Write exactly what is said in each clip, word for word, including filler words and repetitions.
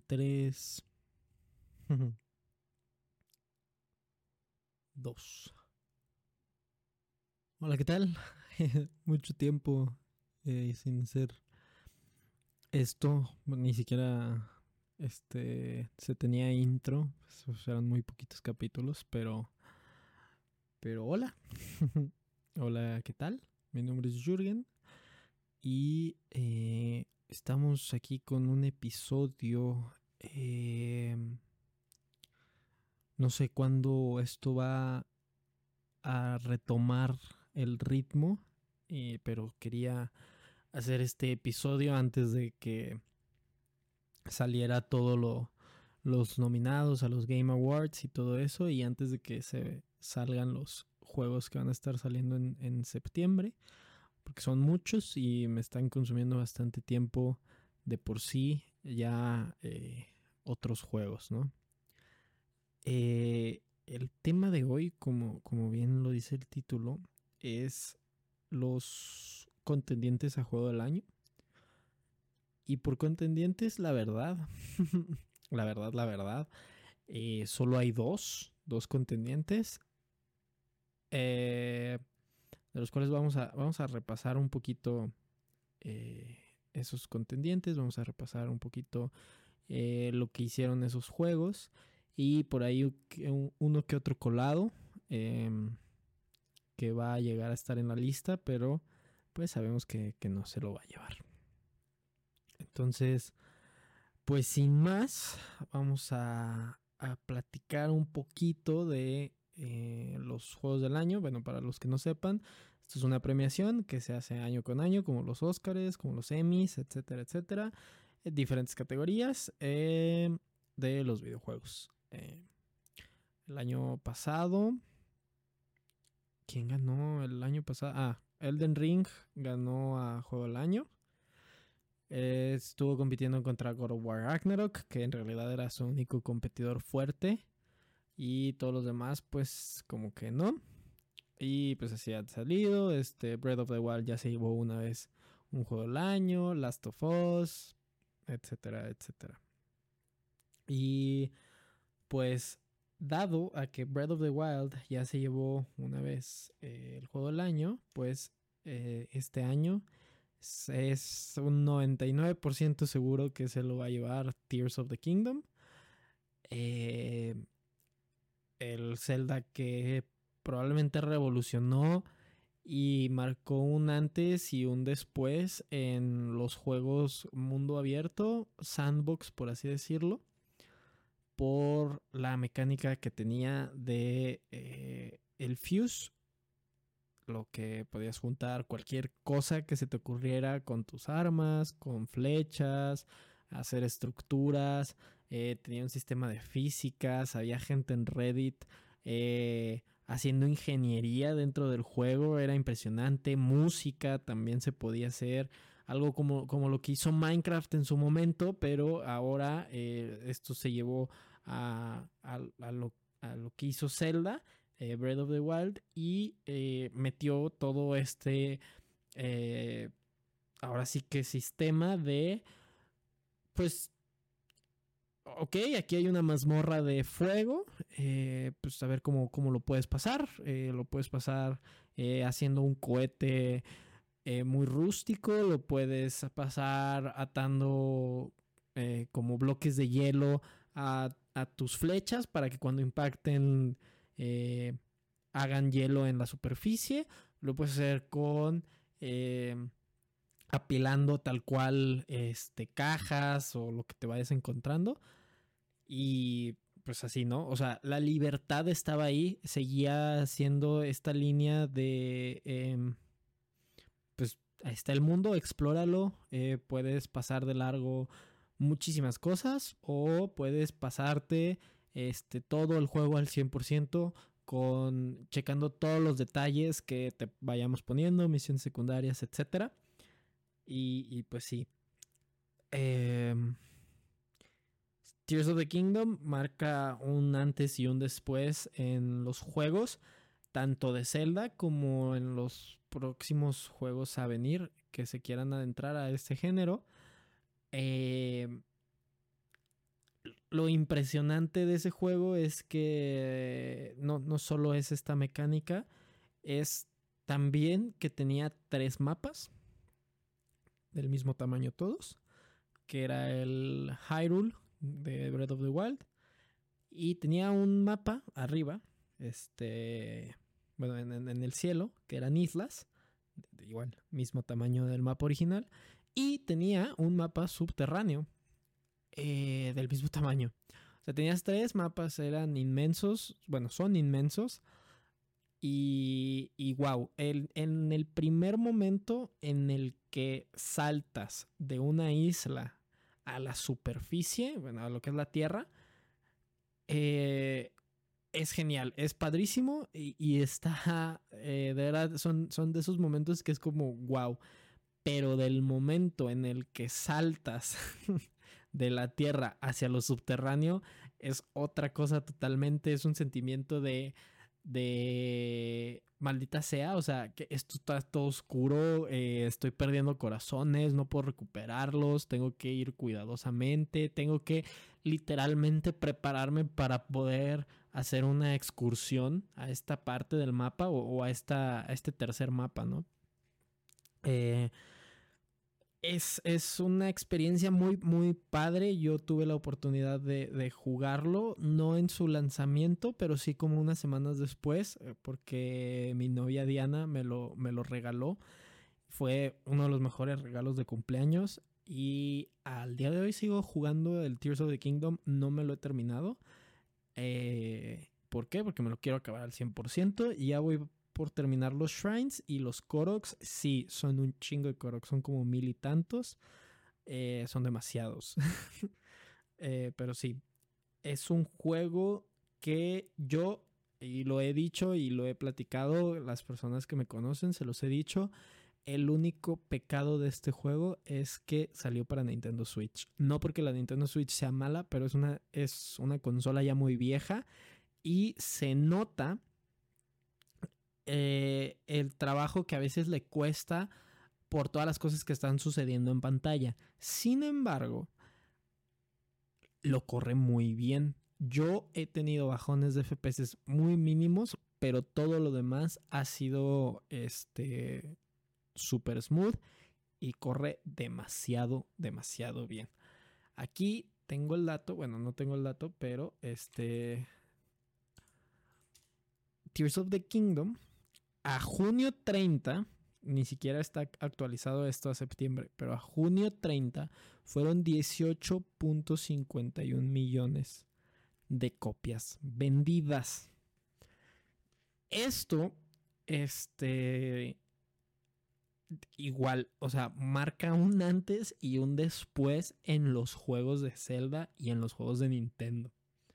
Tres. Dos. Hola, ¿qué tal? Mucho tiempo eh, sin hacer esto. Ni siquiera este se tenía intro. Pues, eran muy poquitos capítulos, pero. Pero hola. Hola, ¿qué tal? Mi nombre es Jürgen. Y eh, estamos aquí con un episodio. Eh, no sé cuándo esto va a retomar el ritmo, eh, pero quería hacer este episodio antes de que saliera todo lo los nominados a los Game Awards y todo eso, y antes de que se salgan los juegos que van a estar saliendo en, en septiembre, porque son muchos y me están consumiendo bastante tiempo de por sí ya eh, otros juegos, ¿no? Eh, el tema de hoy, como, como bien lo dice el título, es los contendientes a juego del año. Y por contendientes, la verdad, la verdad, la verdad, eh, solo hay dos, dos contendientes, eh, de los cuales vamos a, vamos a repasar un poquito eh, esos contendientes, vamos a repasar un poquito eh, lo que hicieron esos juegos y por ahí uno que otro colado eh, que va a llegar a estar en la lista, pero pues sabemos que, que no se lo va a llevar. Entonces, pues sin más, vamos a, a platicar un poquito de eh, los juegos del año. Bueno, para los que no sepan, esto es una premiación que se hace año con año, como los Óscares, como los Emmys, etcétera, etcétera. En diferentes categorías eh, de los videojuegos. Eh, el año pasado, ¿quién ganó el año pasado? Ah, Elden Ring ganó a Juego del Año. Eh, estuvo compitiendo contra God of War Ragnarok, que en realidad era su único competidor fuerte. Y todos los demás, pues, como que no. Y pues así ha salido. Este, Breath of the Wild ya se llevó una vez un juego del año. Last of Us, etcétera, etcétera. Y pues, dado a que Breath of the Wild ya se llevó una vez eh, el juego del año, pues eh, este año es un noventa y nueve por ciento seguro que se lo va a llevar Tears of the Kingdom. Eh, el Zelda que probablemente revolucionó y marcó un antes y un después en los juegos mundo abierto, sandbox por así decirlo, por la mecánica que tenía de eh, el fuse, lo que podías juntar cualquier cosa que se te ocurriera con tus armas, con flechas, hacer estructuras. Eh, tenía un sistema de físicas, había gente en Reddit eh, haciendo ingeniería dentro del juego, era impresionante. Música también se podía hacer, algo como, como lo que hizo Minecraft en su momento, pero ahora eh, esto se llevó a, a, a, lo, a lo que hizo Zelda. Eh, Breath of the Wild y eh, metió todo este eh, ahora sí que sistema de pues ok, aquí hay una mazmorra de fuego, eh, pues a ver cómo, cómo lo puedes pasar, eh, lo puedes pasar eh, haciendo un cohete eh, muy rústico, lo puedes pasar atando eh, como bloques de hielo a, a tus flechas para que cuando impacten eh, hagan hielo en la superficie. Lo puedes hacer con eh, apilando tal cual este, cajas o lo que te vayas encontrando. Y pues así, ¿no? O sea, la libertad estaba ahí, seguía siendo esta línea de, eh, pues ahí está el mundo, explóralo, eh, puedes pasar de largo muchísimas cosas o puedes pasarte este, todo el juego al cien por ciento con checando todos los detalles que te vayamos poniendo, misiones secundarias, etcétera. Y, y pues sí. Eh, Tears of the Kingdom marca un antes y un después en los juegos, tanto de Zelda como en los próximos juegos a venir que se quieran adentrar a este género. Eh, lo impresionante de ese juego es que no, no solo es esta mecánica, es también que tenía tres mapas del mismo tamaño todos, que era el Hyrule de Breath of the Wild, y tenía un mapa arriba, este, bueno, en, en, en el cielo, que eran islas, de, de igual, mismo tamaño del mapa original, y tenía un mapa subterráneo eh, del mismo tamaño. O sea, tenías tres mapas, eran inmensos, bueno, son inmensos. Y, y wow, el, en el primer momento en el que saltas de una isla a la superficie, bueno, a lo que es la Tierra, eh, es genial, es padrísimo y, y está, eh, de verdad, son, son de esos momentos que es como wow, pero del momento en el que saltas de la Tierra hacia lo subterráneo es otra cosa totalmente, es un sentimiento de de maldita sea, o sea, que esto está todo oscuro, eh, estoy perdiendo corazones, no puedo recuperarlos, tengo que ir cuidadosamente, tengo que literalmente prepararme para poder hacer una excursión a esta parte del mapa o, o a, esta, a este tercer mapa, ¿no? Eh, es, es una experiencia muy, muy padre. Yo tuve la oportunidad de, de jugarlo, no en su lanzamiento, pero sí como unas semanas después, eh, porque mi novia Diana me lo, me lo regaló. Fue uno de los mejores regalos de cumpleaños. Y al día de hoy sigo jugando el Tears of the Kingdom. No me lo he terminado. Eh, ¿Por qué? Porque me lo quiero acabar al cien por ciento. Y ya voy por terminar los shrines y los Koroks. Sí, son un chingo de Koroks. Son como mil y tantos. Eh, son demasiados. eh, pero sí, es un juego que yo, y lo he dicho y lo he platicado, las personas que me conocen se los he dicho, el único pecado de este juego es que salió para Nintendo Switch. No porque la Nintendo Switch sea mala, pero es una, es una consola ya muy vieja y se nota eh, el trabajo que a veces le cuesta por todas las cosas que están sucediendo en pantalla. Sin embargo, lo corre muy bien. Yo he tenido bajones de F P S muy mínimos, pero todo lo demás ha sido este super smooth y corre demasiado, demasiado bien. Aquí tengo el dato, bueno, no tengo el dato, pero este Tears of the Kingdom a junio treinta, ni siquiera está actualizado esto a septiembre, pero a junio treinta fueron dieciocho punto cincuenta y un millones de copias vendidas. Esto, este, igual, o sea, marca un antes y un después en los juegos de Zelda y en los juegos de Nintendo.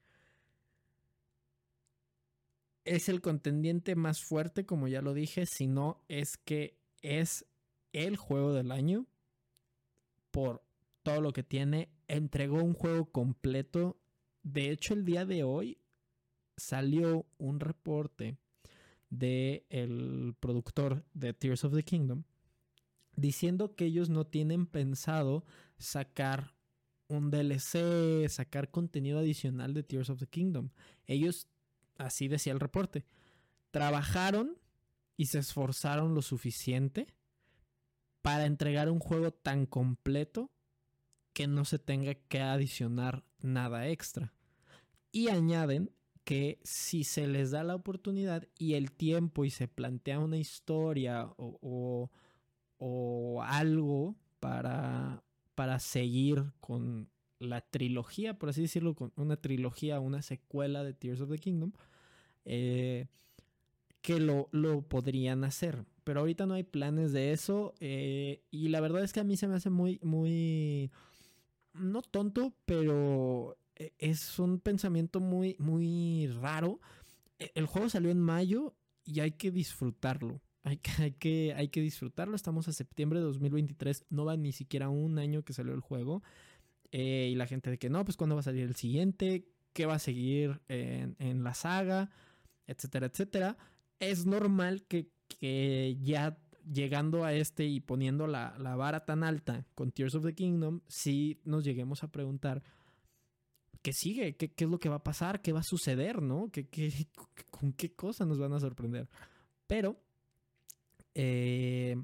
Es el contendiente más fuerte, como ya lo dije, si no es que es el juego del año por todo lo que tiene. Entregó un juego completo. De hecho, el día de hoy salió un reporte del productor de Tears of the Kingdom diciendo que ellos no tienen pensado sacar un D L C, sacar contenido adicional de Tears of the Kingdom. Ellos, así decía el reporte, trabajaron y se esforzaron lo suficiente para entregar un juego tan completo que no se tenga que adicionar nada extra. Y añaden que si se les da la oportunidad y el tiempo y se plantea una historia o, o, o algo para, para seguir con la trilogía, por así decirlo, con una trilogía, una secuela de Tears of the Kingdom, eh, que lo, lo podrían hacer. Pero ahorita no hay planes de eso. Eh, y la verdad es que a mí se me hace muy, muy, no tonto, pero es un pensamiento muy, muy raro. El juego salió en mayo y hay que disfrutarlo. Hay que, hay que, hay que disfrutarlo. Estamos a septiembre de dos mil veintitrés. No va ni siquiera un año que salió el juego. Eh, y la gente de que no, pues cuándo va a salir el siguiente, qué va a seguir en, en la saga, etcétera, etcétera. Es normal que, que ya llegando a este y poniendo la, la vara tan alta con Tears of the Kingdom, sí nos lleguemos a preguntar ¿qué sigue? ¿Qué, ¿Qué es lo que va a pasar? ¿Qué va a suceder? ¿No? ¿Qué, qué, ¿Con qué cosas nos van a sorprender? Pero eh,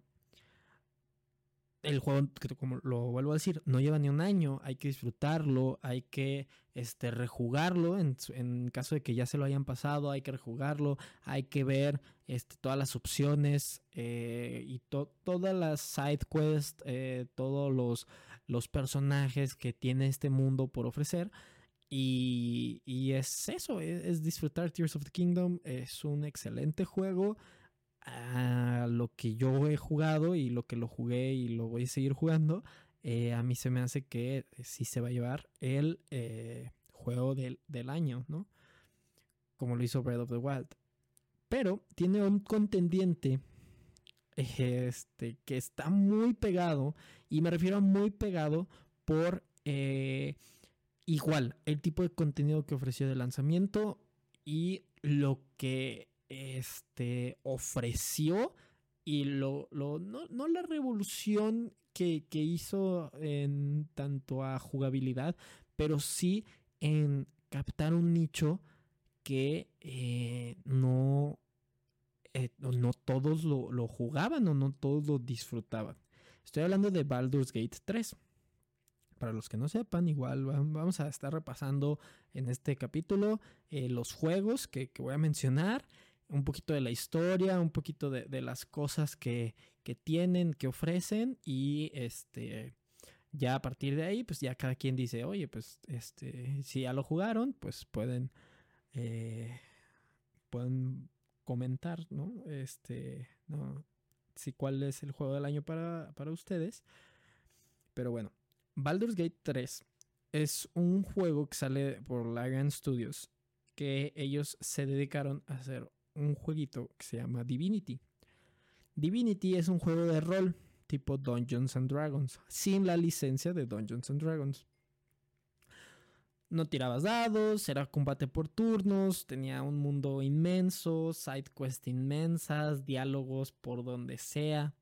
el juego, como lo vuelvo a decir, no lleva ni un año. Hay que disfrutarlo, hay que este, rejugarlo. En, en caso de que ya se lo hayan pasado, hay que rejugarlo. Hay que ver este, todas las opciones eh, y to, todas las side quests, eh, todos los, los personajes que tiene este mundo por ofrecer. Y, y es eso, es, es disfrutar Tears of the Kingdom. Es un excelente juego. A lo que yo he jugado y lo que lo jugué y lo voy a seguir jugando, eh, a mí se me hace que sí se va a llevar el eh, juego del, del año, ¿no? Como lo hizo Breath of the Wild. Pero tiene un contendiente este, que está muy pegado, y me refiero a muy pegado por eh, igual el tipo de contenido que ofreció de lanzamiento y lo que este, ofreció y lo, lo no, no la revolución que, que hizo en tanto a jugabilidad, pero sí en captar un nicho que eh, no, eh, no todos lo, lo jugaban o no todos lo disfrutaban. Estoy hablando de Baldur's Gate tres. Para los que no sepan, igual vamos a estar repasando en este capítulo eh, los juegos que, que voy a mencionar, un poquito de la historia, un poquito de, de las cosas que, que tienen, que ofrecen, y este ya a partir de ahí, pues ya cada quien dice, oye, pues este si ya lo jugaron, pues pueden eh, pueden comentar, ¿no? Este, no, si cuál es el juego del año para, para ustedes. Pero bueno, Baldur's Gate tres es un juego que sale por Larian Studios, que ellos se dedicaron a hacer un jueguito que se llama Divinity. Divinity es un juego de rol tipo Dungeons and Dragons, sin la licencia de Dungeons and Dragons. No tirabas dados, era combate por turnos, tenía un mundo inmenso, side quests inmensas, diálogos por donde sea.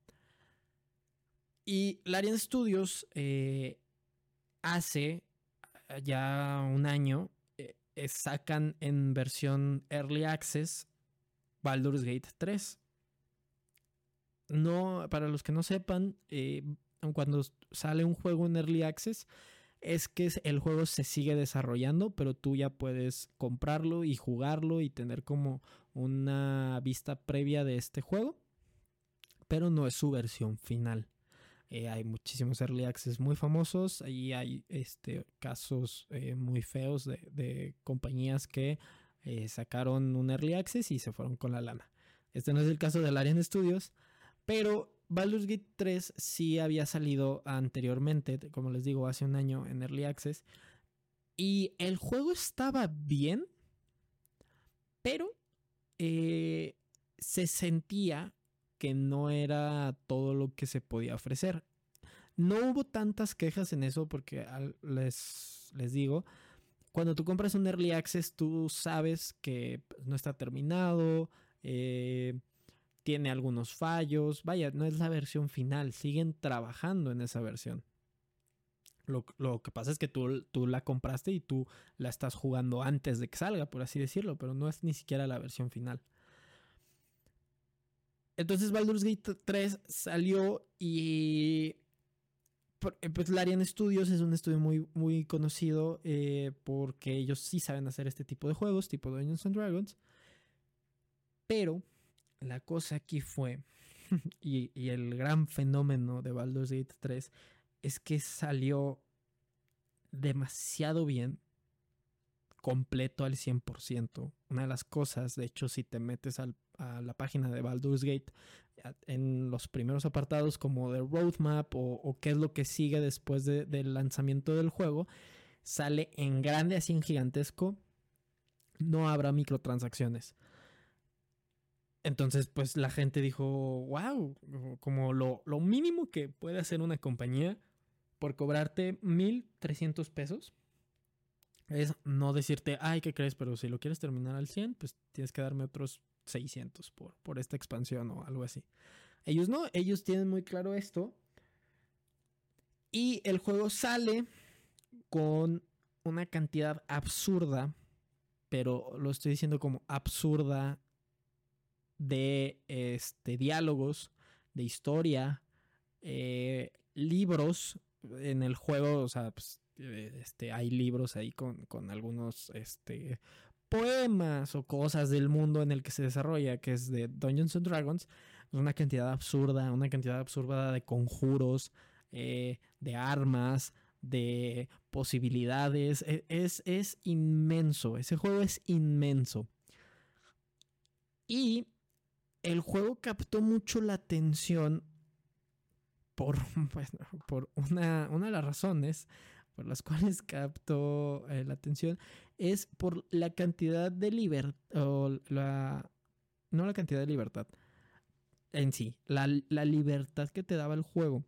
Y Larian Studios eh, hace ya un año eh, sacan en versión Early Access Baldur's Gate tres. No, para los que no sepan, eh, cuando sale un juego en Early Access es que el juego se sigue desarrollando, pero tú ya puedes comprarlo y jugarlo y tener como una vista previa de este juego, pero no es su versión final. Eh, hay muchísimos early access muy famosos y hay este, casos eh, muy feos de, de compañías que eh, sacaron un early access y se fueron con la lana. Este no es el caso de Larian Studios, pero Baldur's Gate tres sí había salido anteriormente, como les digo, hace un año en early access, y el juego estaba bien, pero eh, se sentía que no era todo lo que se podía ofrecer. No hubo tantas quejas en eso porque les, les digo, cuando tú compras un Early Access tú sabes que no está terminado, eh, tiene algunos fallos, vaya, no es la versión final, siguen trabajando en esa versión. Lo, lo que pasa es que tú, tú la compraste y tú la estás jugando antes de que salga, por así decirlo, pero no es ni siquiera la versión final. Entonces Baldur's Gate tres salió y pues Larian Studios es un estudio muy, muy conocido eh, porque ellos sí saben hacer este tipo de juegos, tipo Dungeons and Dragons. Pero la cosa aquí fue, y, y el gran fenómeno de Baldur's Gate tres es que salió demasiado bien, completo al cien por ciento. Una de las cosas, de hecho, si te metes al, a la página de Baldur's Gate, en los primeros apartados como de roadmap o, o qué es lo que sigue después de, del lanzamiento del juego, sale en grande, así en gigantesco, no habrá microtransacciones. Entonces, pues la gente dijo, wow, como lo, lo mínimo que puede hacer una compañía por cobrarte mil trescientos pesos es no decirte, ay, ¿qué crees? Pero si lo quieres terminar al cien, pues tienes que darme otros seiscientos por, por esta expansión o algo así. Ellos no, ellos tienen muy claro esto. Y el juego sale con una cantidad absurda, pero lo estoy diciendo como absurda, de este, diálogos, de historia, eh, libros en el juego. O sea, pues, este, hay libros ahí con, con algunos este, poemas o cosas del mundo en el que se desarrolla, que es de Dungeons and Dragons. Es una cantidad absurda, una cantidad absurda de conjuros, eh, de armas, de posibilidades. Es, es inmenso, ese juego es inmenso. Y el juego captó mucho la atención por, pues, por una, una de las razones por las cuales captó eh, la atención es por la cantidad de libertad, la, no la cantidad de libertad en sí, la, la libertad que te daba el juego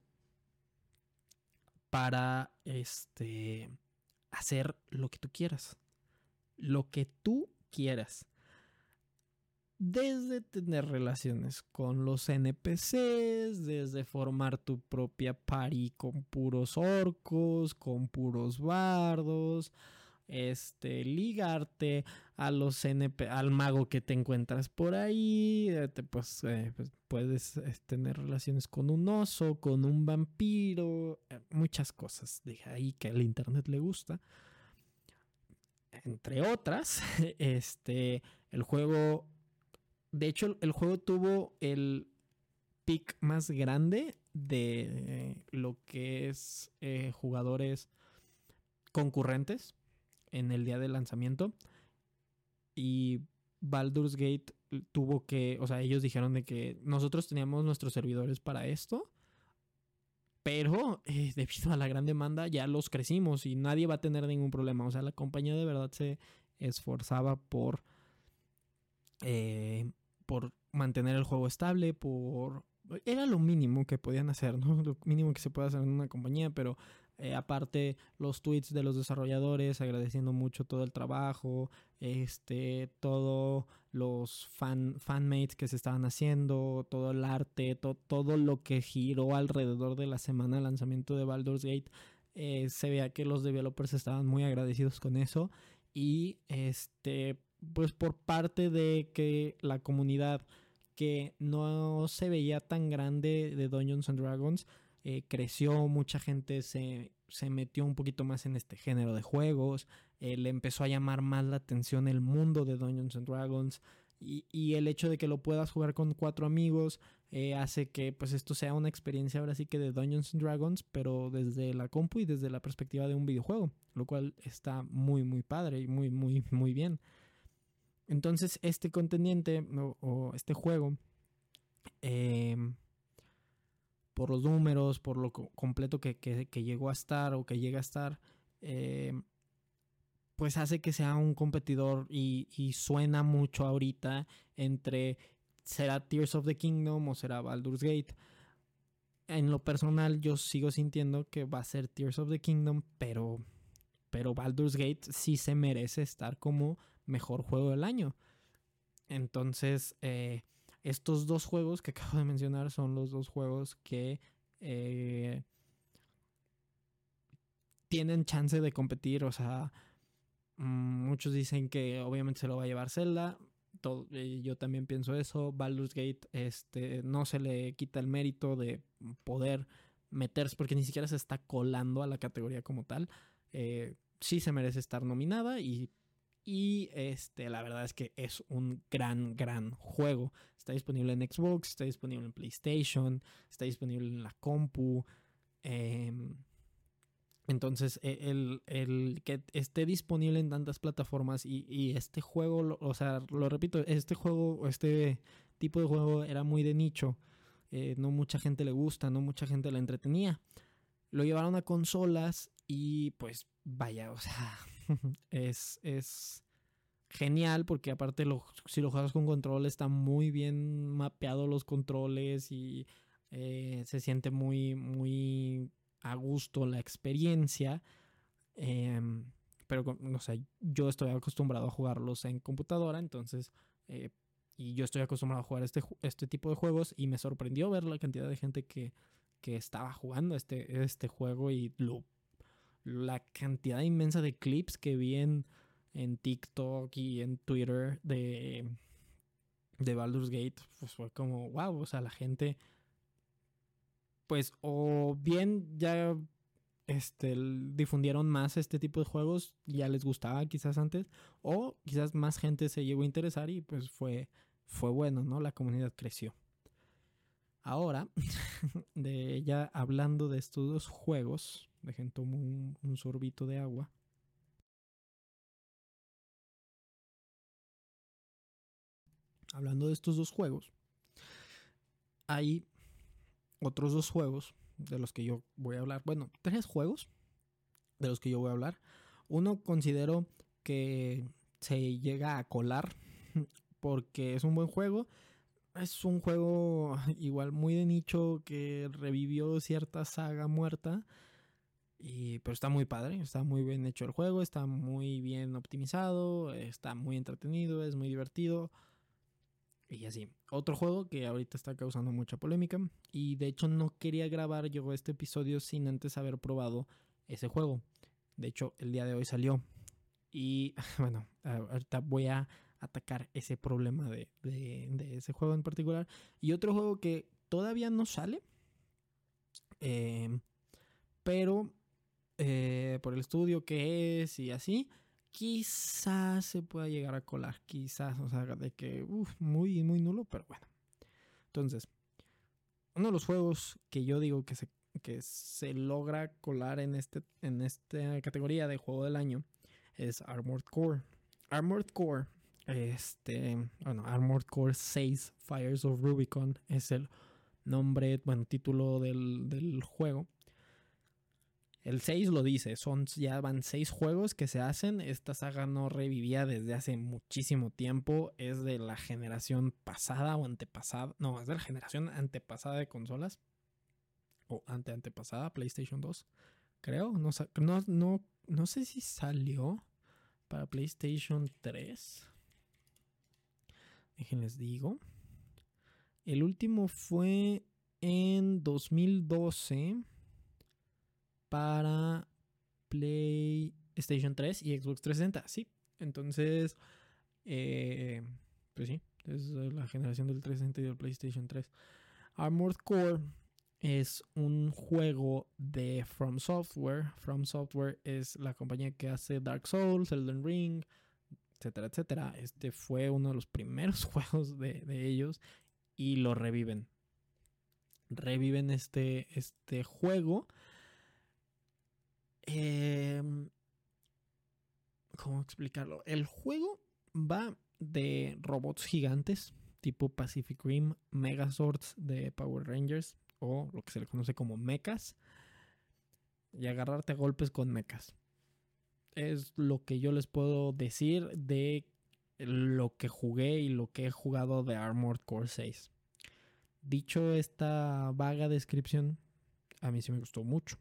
para este, hacer lo que tú quieras, lo que tú quieras. Desde tener relaciones con los N P Cs, desde formar tu propia party con puros orcos, con puros bardos, este, ligarte a los N P C, al mago que te encuentras por ahí, eh, te, pues, eh, pues, puedes eh, tener relaciones con un oso, con un vampiro, eh, muchas cosas de ahí que al internet le gusta. Entre otras, este, el juego... De hecho, el juego tuvo el pick más grande de eh, lo que es eh, jugadores concurrentes en el día de lanzamiento. Y Baldur's Gate tuvo que, o sea, ellos dijeron de que nosotros teníamos nuestros servidores para esto, pero eh, debido a la gran demanda ya los crecimos y nadie va a tener ningún problema. O sea, la compañía de verdad se esforzaba por... Eh, por mantener el juego estable, por... Era lo mínimo que podían hacer, ¿no? Lo mínimo que se puede hacer en una compañía, pero eh, aparte los tweets de los desarrolladores agradeciendo mucho todo el trabajo, este, todos los fan, fanmates que se estaban haciendo, todo el arte, to, todo lo que giró alrededor de la semana de lanzamiento de Baldur's Gate, eh, se veía que los developers estaban muy agradecidos con eso y este... pues por parte de que la comunidad que no se veía tan grande de Dungeons and Dragons eh, creció, mucha gente se, se metió un poquito más en este género de juegos, eh, le empezó a llamar más la atención el mundo de Dungeons and Dragons y, y el hecho de que lo puedas jugar con cuatro amigos eh, hace que pues esto sea una experiencia ahora sí que de Dungeons and Dragons, pero desde la compu y desde la perspectiva de un videojuego, lo cual está muy muy padre y muy muy muy bien. Entonces este contendiente o, o este juego, eh, por los números, por lo co- completo que, que, que, llegó a estar o que llega a estar, eh, pues hace que sea un competidor y, y suena mucho ahorita entre será Tears of the Kingdom o será Baldur's Gate. En lo personal yo sigo sintiendo que va a ser Tears of the Kingdom, pero, pero Baldur's Gate sí se merece estar como mejor juego del año. Entonces, eh, estos dos juegos que acabo de mencionar son los dos juegos que eh, tienen chance de competir. O sea, mmm, muchos dicen que obviamente se lo va a llevar Zelda. Todo, eh, yo también pienso eso. Baldur's Gate este, no se le quita el mérito de poder meterse, porque ni siquiera se está colando a la categoría como tal. Eh, sí se merece estar nominada y Y este, la verdad es que es un gran, gran juego. Está disponible en Xbox, está disponible en PlayStation, está disponible en la compu. Eh, entonces, el, el que esté disponible en tantas plataformas y, y este juego, lo, o sea, lo repito, este juego, este tipo de juego era muy de nicho. Eh, no mucha gente le gusta, no mucha gente le entretenía. Lo llevaron a consolas y pues vaya, o sea, es... es genial porque aparte lo, si lo juegas con control está muy bien mapeado los controles y eh, se siente muy muy a gusto la experiencia. eh, pero no sé, yo estoy acostumbrado a jugarlos en computadora, entonces eh, y yo estoy acostumbrado a jugar este, este tipo de juegos y me sorprendió ver la cantidad de gente que, que estaba jugando este, este juego y lo la cantidad inmensa de clips que vi en, en TikTok y en Twitter de, de Baldur's Gate, pues fue como, wow, o sea, la gente, pues, o bien ya este, difundieron más este tipo de juegos, ya les gustaba quizás antes, o quizás más gente se llegó a interesar y pues fue, fue bueno, ¿no? La comunidad creció. Ahora, de ya hablando de estos dos juegos, dejen tomo un, un sorbito de agua. Hablando de estos dos juegos, hay otros dos juegos de los que yo voy a hablar. Bueno, tres juegos de los que yo voy a hablar. Uno considero que se llega a colar porque es un buen juego. Es un juego igual muy de nicho que revivió cierta saga muerta. Y, pero está muy padre, está muy bien hecho el juego, está muy bien optimizado, está muy entretenido, es muy divertido. Y así. Otro juego que ahorita está causando mucha polémica. Y de hecho no quería grabar yo este episodio sin antes haber probado ese juego. De hecho, el día de hoy salió. Y bueno, ahorita voy a atacar ese problema de, de, de ese juego en particular. Y otro juego que todavía no sale. Eh, pero eh, por el estudio que es y así. Quizás se pueda llegar a colar. Quizás, o sea, de que uf, muy, muy nulo, pero bueno. Entonces, uno de los juegos que yo digo que se, que se logra colar en, este, en esta categoría de juego del año es Armored Core. Armored Core, este, bueno, Armored Core seis Fires of Rubicon es el nombre, bueno, título del, del juego. El seis lo dice, son, ya van seis juegos que se hacen. Esta saga no revivía desde hace muchísimo tiempo. Es de la generación pasada o antepasada. No, es de la generación antepasada de consolas. O ante antepasada, PlayStation dos. Creo. No, no, no, no sé si salió para PlayStation tres. Déjenles digo. El último fue en dos mil doce para PlayStation tres y Xbox trescientos sesenta, sí. Entonces, eh, pues sí, es la generación del trescientos sesenta y del PlayStation tres. Armored Core es un juego de From Software. From Software es la compañía que hace Dark Souls, Elden Ring, etcétera, etcétera. Este fue uno de los primeros juegos de, de ellos y lo reviven. Reviven este, este juego. Eh, ¿Cómo explicarlo? El juego va de robots gigantes tipo Pacific Rim, Megazords de Power Rangers o lo que se le conoce como mechas y agarrarte a golpes con mechas. Es lo que yo les puedo decir de lo que jugué y lo que he jugado de Armored Core seis. Dicho esta vaga descripción, a mí sí me gustó mucho.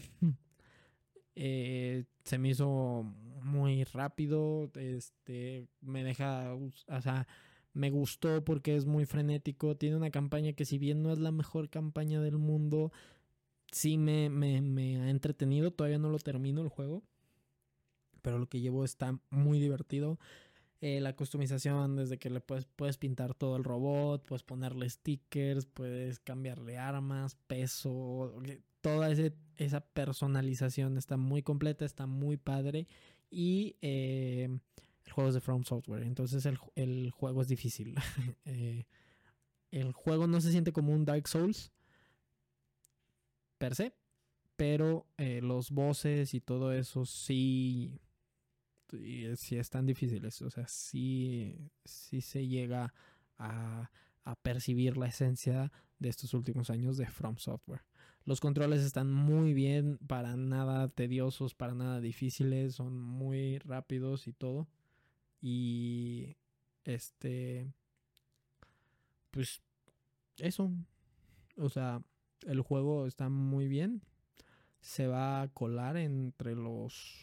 Eh, se me hizo muy rápido, este, me deja, o sea, me gustó porque es muy frenético, tiene una campaña que si bien no es la mejor campaña del mundo, sí me, me, me ha entretenido, todavía no lo termino el juego, pero lo que llevo está muy divertido. Eh, la customización, desde que le puedes, puedes pintar todo el robot, puedes ponerle stickers, puedes cambiarle armas, peso, toda ese, esa personalización está muy completa, está muy padre y eh, el juego es de From Software, entonces el, el juego es difícil. eh, el juego no se siente como un Dark Souls per se, pero eh, los bosses y todo eso sí y sí están difíciles, o sea, sí, sí se llega a, a percibir la esencia de estos últimos años de From Software. Los controles están muy bien, para nada tediosos, para nada difíciles, son muy rápidos y todo. Y este, pues eso, o sea, el juego está muy bien, se va a colar entre los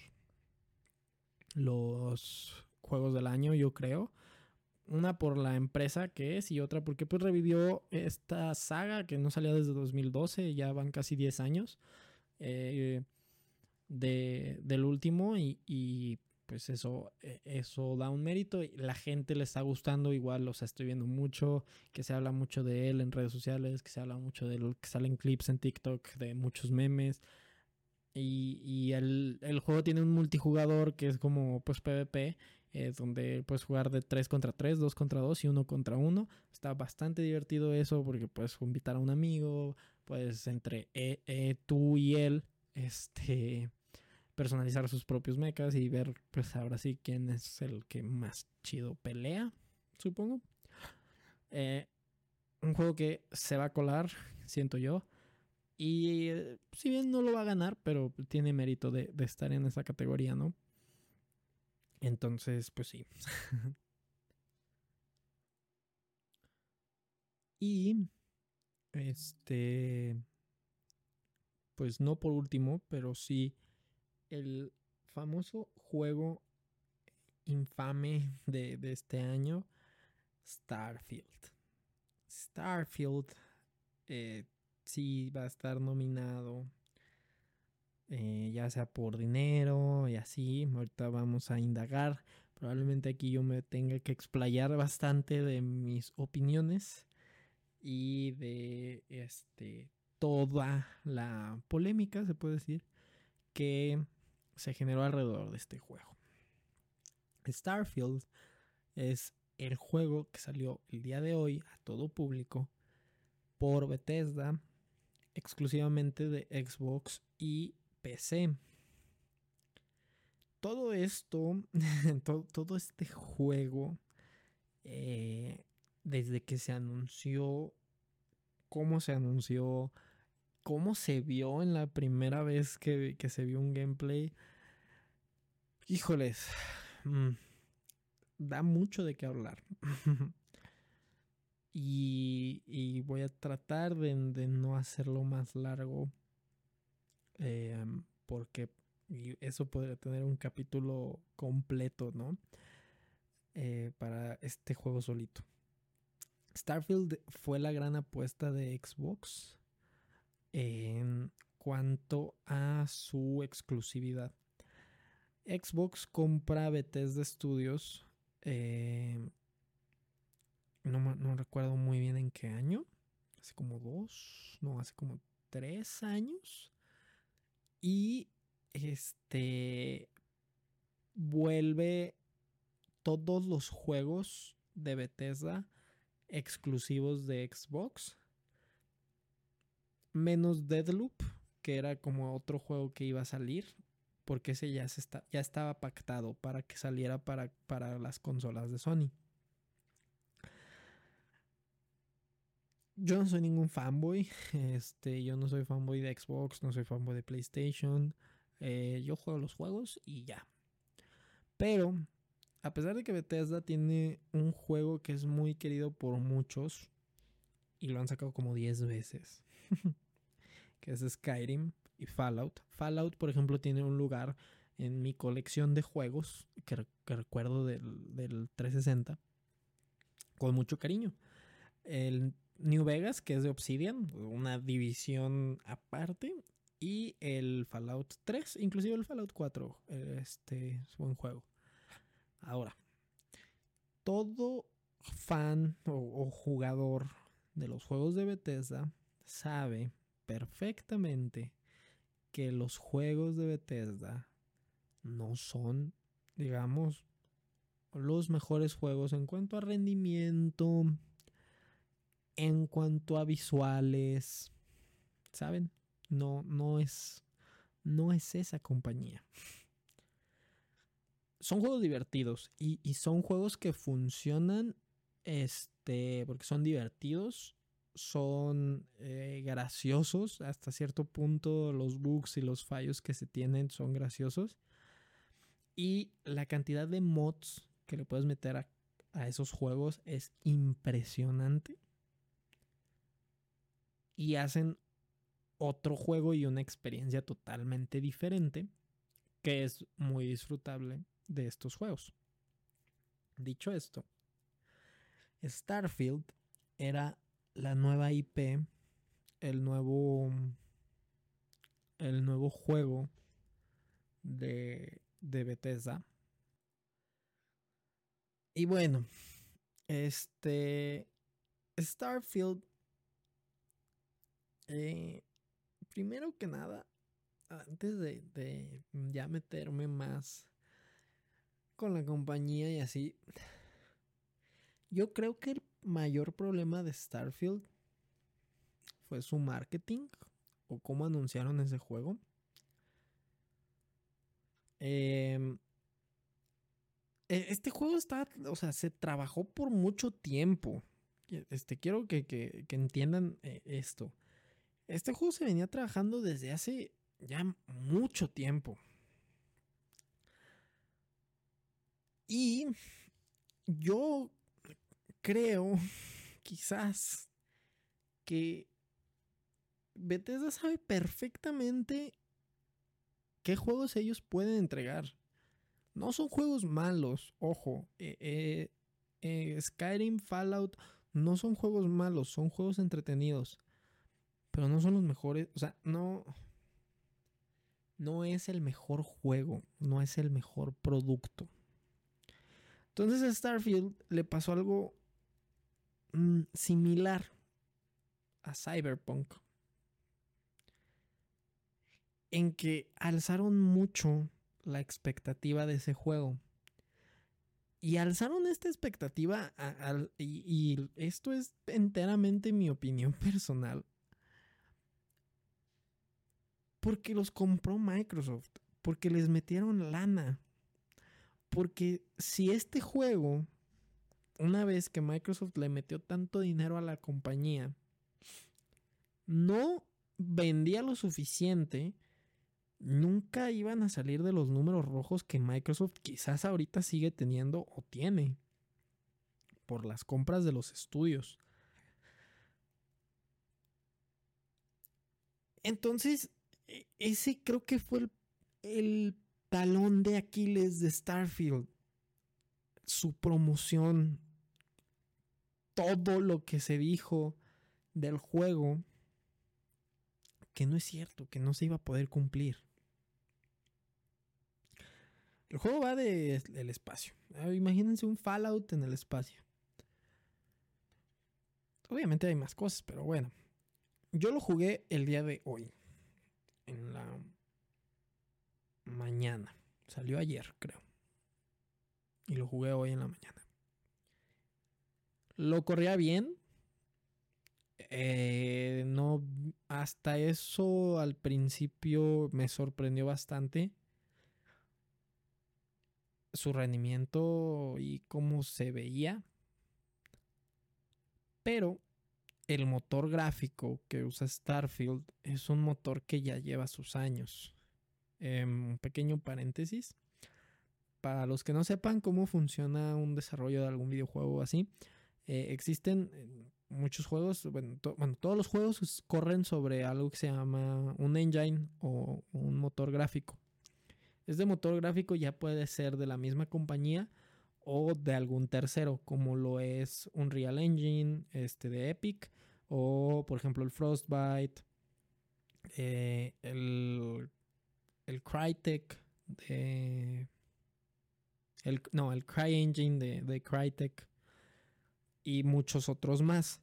los juegos del año, yo creo. Una por la empresa que es y otra porque pues revivió esta saga que no salía desde dos mil doce, ya van casi diez años. Eh, de, del último y, y pues eso, eh, eso da un mérito y la gente le está gustando igual, o sea, estoy viendo mucho, que se habla mucho de él en redes sociales, que se habla mucho de él, que salen clips en TikTok de muchos memes y, y el, el juego tiene un multijugador que es como pues PvP, eh, donde puedes jugar de tres contra tres, dos contra dos y uno contra uno. Está bastante divertido eso porque puedes invitar a un amigo, puedes entre eh, eh, tú y él, este personalizar sus propios mechas y ver, pues ahora sí, quién es el que más chido pelea, supongo. Eh, un juego que se va a colar, siento yo. Y eh, si bien no lo va a ganar, pero tiene mérito de, de estar en esa categoría, ¿no? Entonces, pues sí. Y, este, pues no por último, pero sí el famoso juego infame de, de este año, Starfield. Starfield eh, sí va a estar nominado, eh, ya sea por dinero y así. Ahorita vamos a indagar. Probablemente aquí yo me tenga que explayar bastante de mis opiniones y de este toda la polémica, se puede decir, que se generó alrededor de este juego. Starfield es el juego que salió el día de hoy a todo público por Bethesda, exclusivamente de Xbox y P C. Todo esto, todo, todo este juego, eh, desde que se anunció, cómo se anunció, cómo se vio en la primera vez que, que se vio un gameplay, híjoles, mmm, da mucho de qué hablar. y, y voy a tratar de, de no hacerlo más largo, eh, porque eso podría tener un capítulo completo, ¿no? Eh, para este juego solito. Starfield fue la gran apuesta de Xbox en cuanto a su exclusividad. Xbox compra Bethesda Studios, eh, no, no recuerdo muy bien en qué año, hace como dos, no, hace como tres años. Y este vuelve todos los juegos de Bethesda exclusivos de Xbox, menos Deathloop, que era como otro juego que iba a salir, porque ese ya, se está, ya estaba pactado para que saliera para, para las consolas de Sony. Yo no soy ningún fanboy, este, yo no soy fanboy de Xbox, no soy fanboy de PlayStation, eh, yo juego los juegos y ya. Pero, a pesar de que Bethesda tiene un juego que es muy querido por muchos, y lo han sacado como diez veces, que es Skyrim y Fallout. Fallout, por ejemplo, tiene un lugar en mi colección de juegos que, que recuerdo del, del trescientos sesenta con mucho cariño. El New Vegas, que es de Obsidian, una división aparte, y el Fallout tres, inclusive el Fallout cuatro, este es buen juego. Ahora, todo fan o, o jugador de los juegos de Bethesda sabe perfectamente que los juegos de Bethesda no son, digamos, los mejores juegos en cuanto a rendimiento, en cuanto a visuales, ¿saben? No, no es, no es esa compañía. Son juegos divertidos y, y son juegos que funcionan, este, porque son divertidos, son eh, graciosos hasta cierto punto. Los bugs y los fallos que se tienen son graciosos. Y la cantidad de mods que le puedes meter a, a esos juegos es impresionante. Y hacen otro juego y una experiencia totalmente diferente, que es muy disfrutable de estos juegos. Dicho esto, Starfield era la nueva I P, el nuevo, el nuevo juego de, de Bethesda. Y bueno, este Starfield, eh, primero que nada, antes de, de ya meterme más con la compañía y así, yo creo que el mayor problema de Starfield fue su marketing o cómo anunciaron ese juego. Eh, este juego está, o sea, se trabajó por mucho tiempo. Este, quiero que, que, que entiendan eh, esto. Este juego se venía trabajando desde hace ya mucho tiempo. Y yo creo, quizás, que Bethesda sabe perfectamente qué juegos ellos pueden entregar. No son juegos malos, ojo. Eh, eh, eh, Skyrim, Fallout, no son juegos malos, son juegos entretenidos. Pero no son los mejores, o sea, no... No es el mejor juego, no es el mejor producto. Entonces a Starfield le pasó algo mmm, similar a Cyberpunk, en que alzaron mucho la expectativa de ese juego. Y alzaron esta expectativa a, a, y, y esto es enteramente mi opinión personal, porque los compró Microsoft, porque les metieron lana, porque si este juego, una vez que Microsoft le metió tanto dinero a la compañía, no vendía lo suficiente, nunca iban a salir de los números rojos que Microsoft quizás ahorita sigue teniendo o tiene por las compras de los estudios. Entonces, ese creo que fue el, el talón de Aquiles de Starfield. Su promoción, todo lo que se dijo del juego, que no es cierto, que no se iba a poder cumplir. El juego va del de espacio. Imagínense un Fallout en el espacio. Obviamente hay más cosas, pero bueno. Yo lo jugué el día de hoy. En la mañana. Salió ayer, creo. Y lo jugué hoy en la mañana. Lo corría bien. Eh, no, hasta eso al principio me sorprendió bastante. Su rendimiento y cómo se veía. Pero el motor gráfico que usa Starfield es un motor que ya lleva sus años. Eh, un pequeño paréntesis. Para los que no sepan cómo funciona un desarrollo de algún videojuego así, eh, existen muchos juegos, bueno, to, bueno, todos los juegos corren sobre algo que se llama un engine o un motor gráfico. Este motor gráfico ya puede ser de la misma compañía o de algún tercero, como lo es Unreal Engine, este de Epic, o por ejemplo el Frostbite, eh, el, el Crytek de... El, no, el CryEngine de, de Crytek y muchos otros más.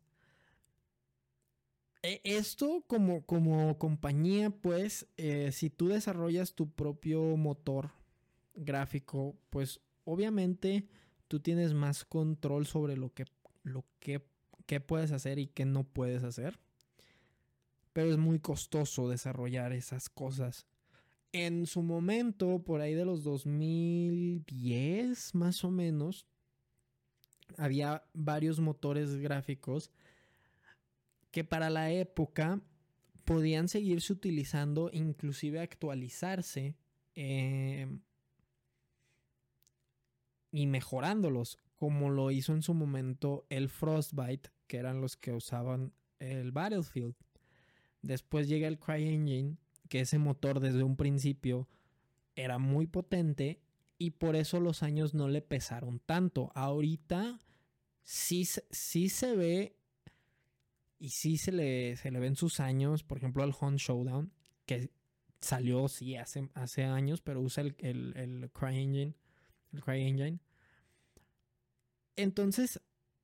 Esto como, como compañía, pues, eh, si tú desarrollas tu propio motor gráfico, pues obviamente tú tienes más control sobre lo que, lo que, que puedes hacer y qué no puedes hacer. Pero es muy costoso desarrollar esas cosas. En su momento, por ahí de los dos mil diez más o menos, había varios motores gráficos que para la época podían seguirse utilizando, inclusive actualizarse eh, y mejorándolos, como lo hizo en su momento el Frostbite, que eran los que usaban el Battlefield. Después llega el CryEngine, que ese motor desde un principio era muy potente y por eso los años no le pesaron tanto. Ahorita sí, sí se ve y sí se le, se le ven sus años, por ejemplo al Hunt Showdown, que salió, sí, hace, hace años, pero usa el, el, el CryEngine. El CryEngine. Entonces,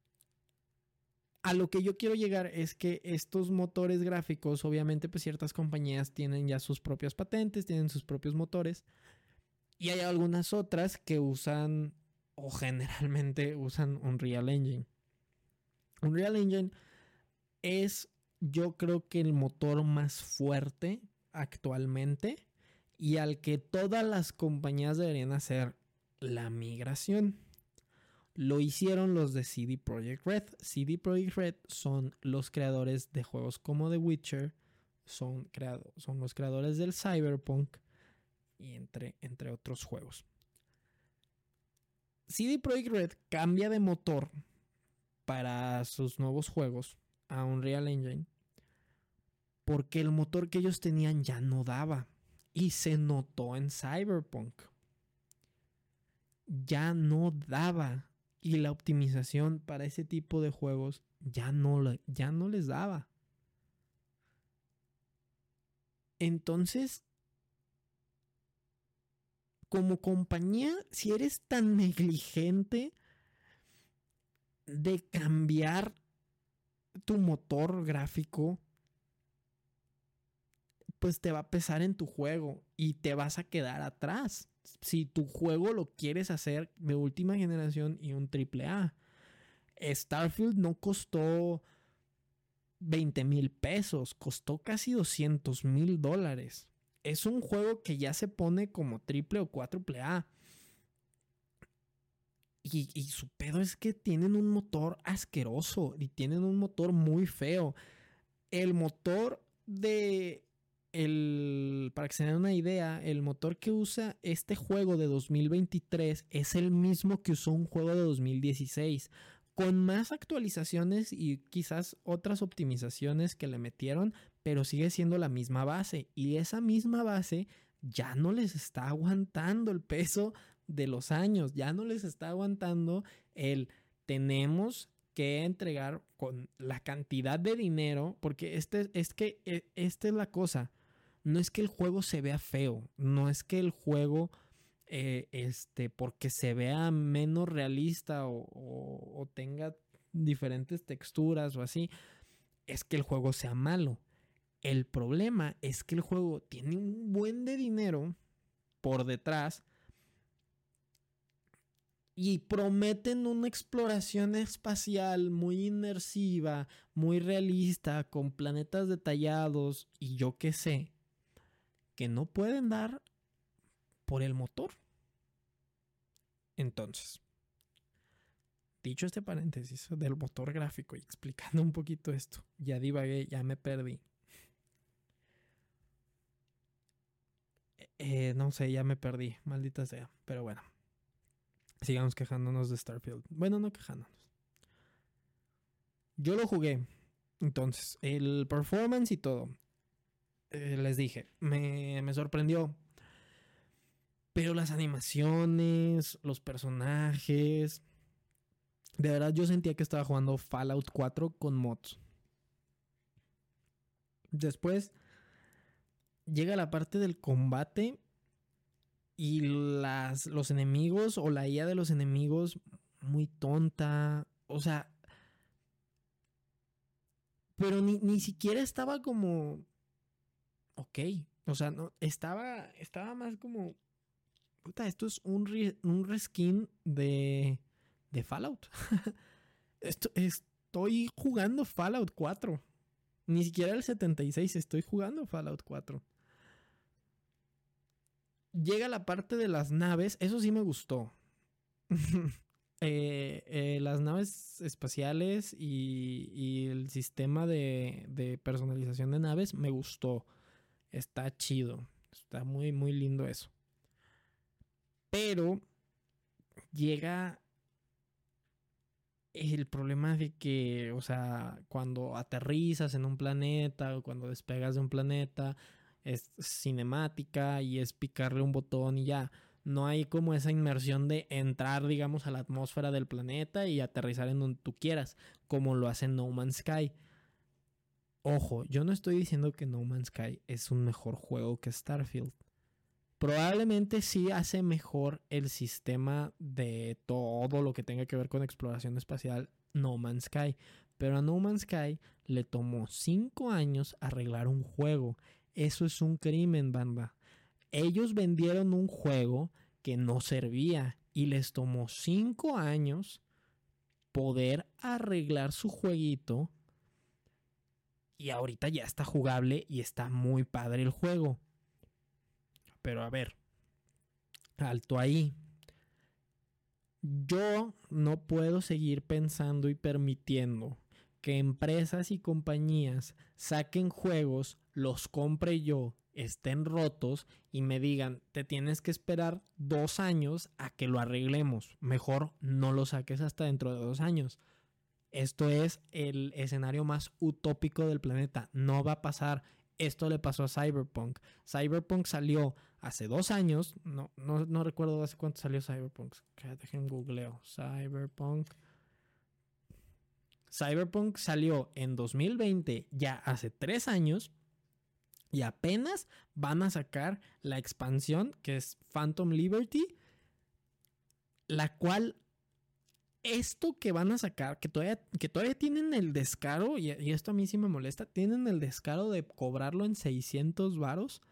a lo que yo quiero llegar es que estos motores gráficos, obviamente, pues ciertas compañías tienen ya sus propias patentes, tienen sus propios motores. Y hay algunas otras que usan, o generalmente usan Unreal Engine. Unreal Engine es, yo creo que el motor más fuerte actualmente y al que todas las compañías deberían hacer la migración. Lo hicieron los de C D Projekt Red. C D Projekt Red son los creadores de juegos como The Witcher, son, creado, son los creadores del Cyberpunk y entre, entre otros juegos. C D Projekt Red cambia de motor para sus nuevos juegos a Unreal Engine porque el motor que ellos tenían ya no daba y se notó en Cyberpunk. Ya no daba y la optimización para ese tipo de juegos ya no, ya no les daba. Entonces, como compañía, si eres tan negligente de cambiar tu motor gráfico, pues te va a pesar en tu juego y te vas a quedar atrás. Si tu juego lo quieres hacer de última generación y un triple A. Starfield no costó veinte mil pesos, costó casi doscientos mil dólares. Es un juego que ya se pone como triple o cuádruple A. Y, y su pedo es que tienen un motor asqueroso y tienen un motor muy feo. El motor de... El, para que se den una idea, el motor que usa este juego de dos mil veintitrés es el mismo que usó un juego de dos mil dieciséis, con más actualizaciones y quizás otras optimizaciones que le metieron, pero sigue siendo la misma base. Y esa misma base ya no les está aguantando el peso de los años, ya no les está aguantando el tenemos que entregar con la cantidad de dinero, porque este, es que esta es la cosa. No es que el juego se vea feo, no es que el juego, eh, este, porque se vea menos realista o, o, o tenga diferentes texturas o así, es que el juego sea malo. El problema es que el juego tiene un buen de dinero por detrás y prometen una exploración espacial muy inmersiva, muy realista, con planetas detallados y yo qué sé, que no pueden dar por el motor. Entonces, dicho este paréntesis del motor gráfico y explicando un poquito esto, ya divagué, ya me perdí. Eh, no sé, ya me perdí, maldita sea, pero bueno. Sigamos quejándonos de Starfield. Bueno, no quejándonos. Yo lo jugué. Entonces, el performance y todo. Eh, les dije, me, me sorprendió. Pero las animaciones, los personajes. De verdad, yo sentía que estaba jugando Fallout cuatro con mods. Después llega la parte del combate. Y las, los enemigos o la I A de los enemigos muy tonta. O sea, pero ni, ni siquiera estaba como... Ok, o sea, no, estaba, estaba más como... Puta, esto es un, re, un reskin de, de Fallout. Esto, estoy jugando Fallout cuatro. Ni siquiera el setenta y seis, estoy jugando Fallout cuatro. Llega la parte de las naves, eso sí me gustó. eh, eh, las naves espaciales y, y el sistema de, de personalización de naves me gustó. Está chido. Está muy, muy lindo eso. Pero llega el problema de que, o sea, cuando aterrizas en un planeta o cuando despegas de un planeta, es cinemática y es picarle un botón y ya. No hay como esa inmersión de entrar, digamos, a la atmósfera del planeta y aterrizar en donde tú quieras, como lo hace No Man's Sky. Ojo, yo no estoy diciendo que No Man's Sky es un mejor juego que Starfield. Probablemente sí hace mejor el sistema de todo lo que tenga que ver con exploración espacial No Man's Sky. Pero a No Man's Sky le tomó cinco años arreglar un juego. Eso es un crimen, banda. Ellos vendieron un juego que no servía y les tomó cinco años poder arreglar su jueguito. Y ahorita ya está jugable y está muy padre el juego. Pero a ver, alto ahí. Yo no puedo seguir pensando y permitiendo que empresas y compañías saquen juegos, los compre yo, estén rotos y me digan, te tienes que esperar dos años a que lo arreglemos. Mejor no lo saques hasta dentro de dos años. Esto es el escenario más utópico del planeta. No va a pasar. Esto le pasó a Cyberpunk. Cyberpunk salió hace dos años. No, no, no recuerdo hace cuánto salió Cyberpunk. Dejen googleo. Cyberpunk. Cyberpunk salió en dos mil veinte, ya hace tres años. Y apenas van a sacar la expansión que es Phantom Liberty. La cual... Esto que van a sacar, que todavía, que todavía tienen el descaro, y, y esto a mí sí me molesta, tienen el descaro de cobrarlo en seiscientos varos.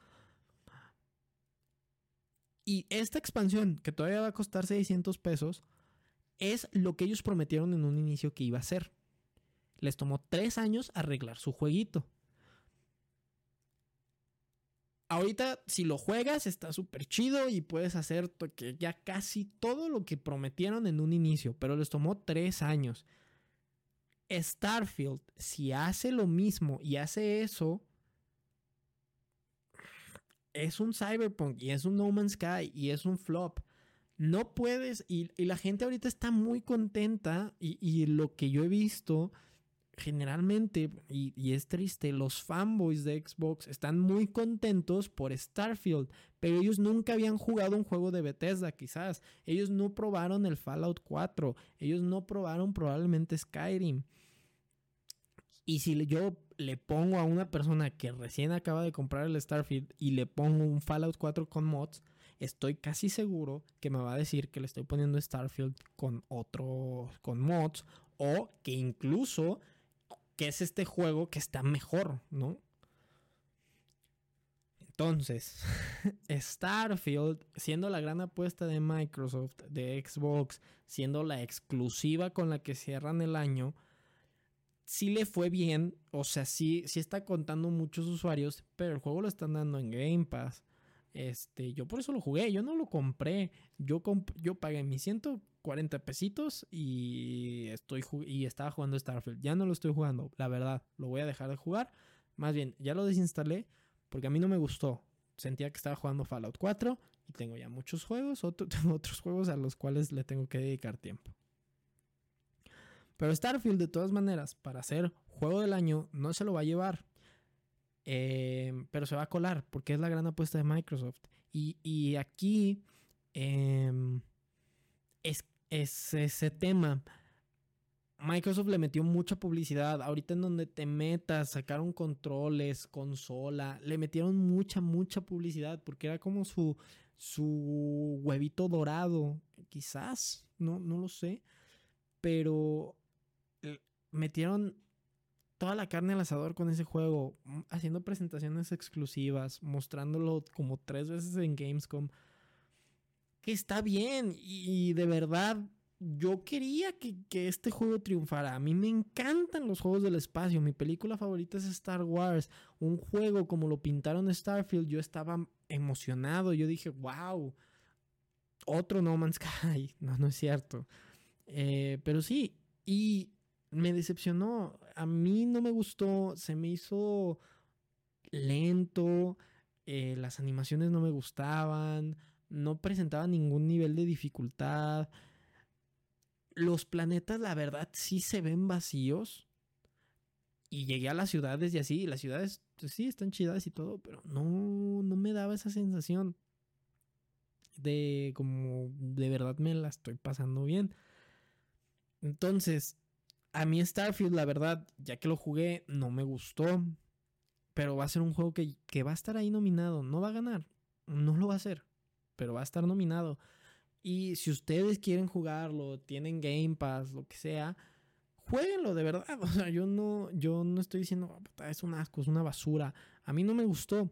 Y esta expansión, que todavía va a costar seiscientos pesos, es lo que ellos prometieron en un inicio que iba a ser. Les tomó tres años arreglar su jueguito. Ahorita, si lo juegas, está súper chido y puedes hacer que ya casi todo lo que prometieron en un inicio, pero les tomó tres años. Starfield, si hace lo mismo y hace eso, es un Cyberpunk y es un No Man's Sky y es un flop. No puedes, y, y la gente ahorita está muy contenta y, y lo que yo he visto generalmente, y, y es triste, los fanboys de Xbox están muy contentos por Starfield, pero ellos nunca habían jugado un juego de Bethesda, quizás. Ellos no probaron el Fallout cuatro, ellos no probaron probablemente Skyrim. Y si yo le pongo a una persona que recién acaba de comprar el Starfield y le pongo un Fallout cuatro con mods, estoy casi seguro que me va a decir que le estoy poniendo Starfield con otro, con mods, o que incluso que es este juego que está mejor, ¿no? Entonces, Starfield, siendo la gran apuesta de Microsoft, de Xbox, siendo la exclusiva con la que cierran el año, sí le fue bien, o sea, sí, sí está contando muchos usuarios, pero el juego lo están dando en Game Pass. Este, yo por eso lo jugué, yo no lo compré, yo, comp yo pagué mis ciento cuarenta pesitos y, estoy y estaba jugando Starfield. Ya no lo estoy jugando, la verdad, lo voy a dejar de jugar. Más bien, ya lo desinstalé porque a mí no me gustó. Sentía que estaba jugando Fallout cuatro y tengo ya muchos juegos, otro, tengo otros juegos a los cuales le tengo que dedicar tiempo. Pero Starfield, de todas maneras, para ser juego del año, no se lo va a llevar. Eh, pero se va a colar porque es la gran apuesta de Microsoft. Y, y aquí eh, es, es ese tema. Microsoft le metió mucha publicidad. Ahorita en donde te metas, sacaron controles, consola. Le metieron mucha, mucha publicidad porque era como su, su huevito dorado. Quizás, no, no lo sé. Pero metieron toda la carne al asador con ese juego, haciendo presentaciones exclusivas, mostrándolo como tres veces en Gamescom, que está bien y, y de verdad yo quería que, que este juego triunfara. A mí me encantan los juegos del espacio, mi película favorita es Star Wars, un juego como lo pintaron Starfield, yo estaba emocionado, yo dije, wow, otro No Man's Sky, no, no es cierto, eh, pero sí, y me decepcionó. A mí no me gustó. Se me hizo lento. Eh, las animaciones no me gustaban. No presentaba ningún nivel de dificultad. Los planetas, la verdad, sí se ven vacíos. Y llegué a las ciudades y así. Y las ciudades, pues sí, están chidas y todo. Pero no, no me daba esa sensación de como de verdad me la estoy pasando bien. Entonces, A mí Starfield, la verdad, ya que lo jugué, no me gustó. Pero va a ser un juego que, que va a estar ahí nominado. No va a ganar. No lo va a hacer. Pero va a estar nominado. Y si ustedes quieren jugarlo, tienen Game Pass, lo que sea, jueguenlo de verdad. O sea, yo no, yo no estoy diciendo, oh, puta, es un asco, es una basura. A mí no me gustó.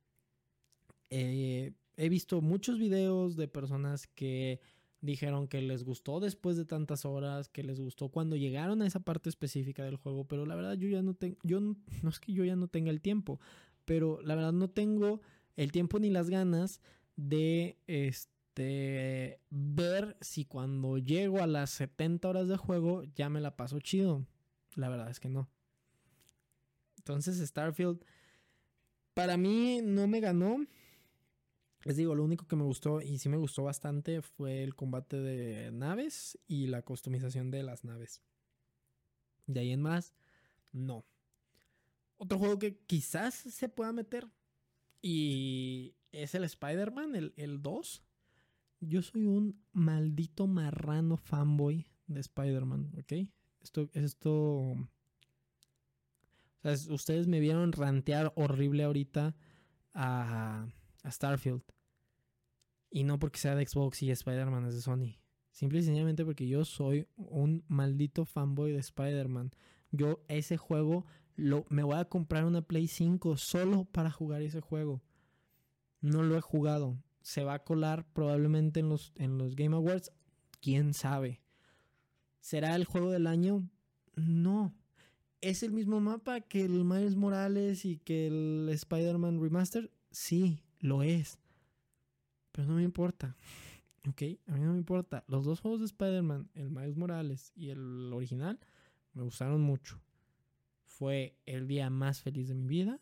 Eh, he visto muchos videos de personas que dijeron que les gustó después de tantas horas, que les gustó cuando llegaron a esa parte específica del juego, pero la verdad yo ya no tengo, yo no, no es que yo ya no tenga el tiempo, pero la verdad no tengo el tiempo ni las ganas de este ver si cuando llego a las setenta horas de juego ya me la paso chido. La verdad es que no. Entonces Starfield para mí no me ganó. Les digo, lo único que me gustó, y sí me gustó bastante, fue el combate de naves y la customización de las naves. De ahí en más, no. Otro juego que quizás se pueda meter, y es el Spider-Man, el, el dos. Yo soy un maldito marrano fanboy de Spider-Man, ¿ok? Esto, esto... O sea, ustedes me vieron rantear horrible ahorita a, a Starfield. Y no porque sea de Xbox y Spider-Man es de Sony. Simple y sencillamente porque yo soy un maldito fanboy de Spider-Man. Yo ese juego lo, me voy a comprar una Play cinco solo para jugar ese juego. No lo he jugado. Se va a colar probablemente en los, en los Game Awards. ¿Quién sabe? ¿Será el juego del año? No. ¿Es el mismo mapa que el Miles Morales y que el Spider-Man Remaster? Sí, lo es. Pero no me importa. Ok, a mí no me importa. Los dos juegos de Spider-Man, el Miles Morales y el original, me gustaron mucho. Fue el día más feliz de mi vida.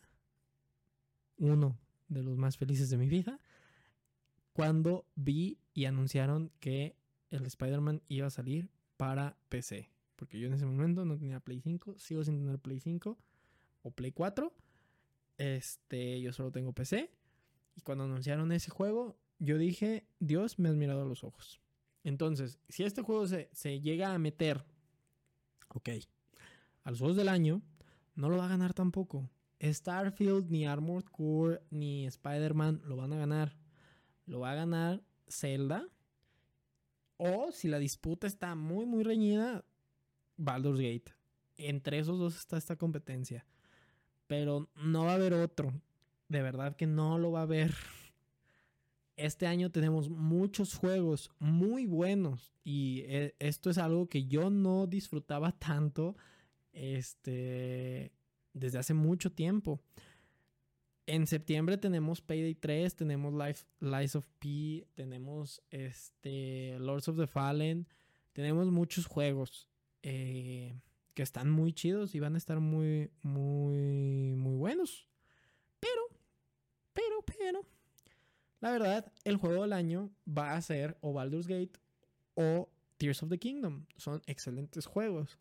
Uno de los más felices de mi vida. Cuando vi y anunciaron que el Spider-Man iba a salir para P C. Porque yo en ese momento no tenía Play cinco. Sigo sin tener Play cinco o Play cuatro. Este, yo solo tengo P C. Y cuando anunciaron ese juego, yo dije, Dios me has mirado a los ojos. Entonces, si este juego se, se llega a meter, ok, a los juegos del año, no lo va a ganar tampoco. Starfield, ni Armored Core, ni Spider-Man lo van a ganar. Lo va a ganar Zelda. O si la disputa está muy, muy reñida, Baldur's Gate. Entre esos dos está esta competencia. Pero no va a haber otro. De verdad que no lo va a haber. Este año tenemos muchos juegos muy buenos y esto es algo que yo no disfrutaba tanto este, desde hace mucho tiempo. En septiembre tenemos Payday tres, tenemos Life, Lies of P, tenemos este, Lords of the Fallen, tenemos muchos juegos eh, que están muy chidos y van a estar muy, muy, muy buenos. Pero, pero, pero... La verdad, el juego del año va a ser o Baldur's Gate o Tears of the Kingdom. Son excelentes juegos.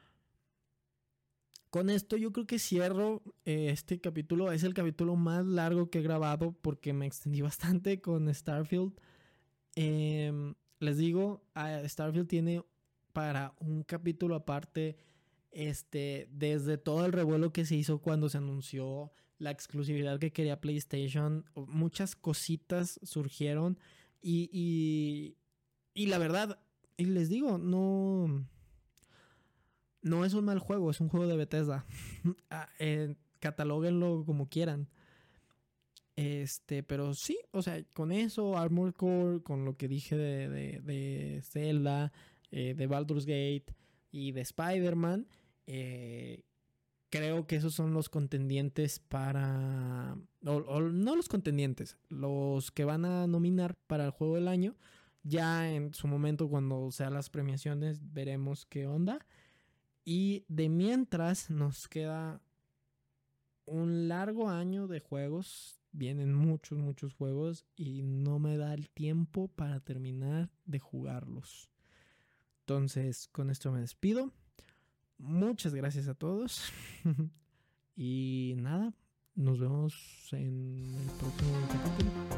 Con esto yo creo que cierro eh, este capítulo. Es el capítulo más largo que he grabado porque me extendí bastante con Starfield. Eh, les digo, Starfield tiene para un capítulo aparte, este, desde todo el revuelo que se hizo cuando se anunció la exclusividad que quería PlayStation, muchas cositas surgieron y, y, y la verdad, y les digo, no, no es un mal juego, es un juego de Bethesda. eh, catalóguenlo como quieran. Este, pero sí, o sea, con eso, Armored Core, con lo que dije de, de, de Zelda, eh, de Baldur's Gate y de Spider-Man, eh, creo que esos son los contendientes para... O, o no los contendientes, los que van a nominar para el juego del año. Ya en su momento, cuando sean las premiaciones, veremos qué onda. Y de mientras nos queda un largo año de juegos. Vienen muchos, muchos juegos y no me da el tiempo para terminar de jugarlos. Entonces, con esto me despido. Muchas gracias a todos. Y nada, nos vemos en el próximo capítulo.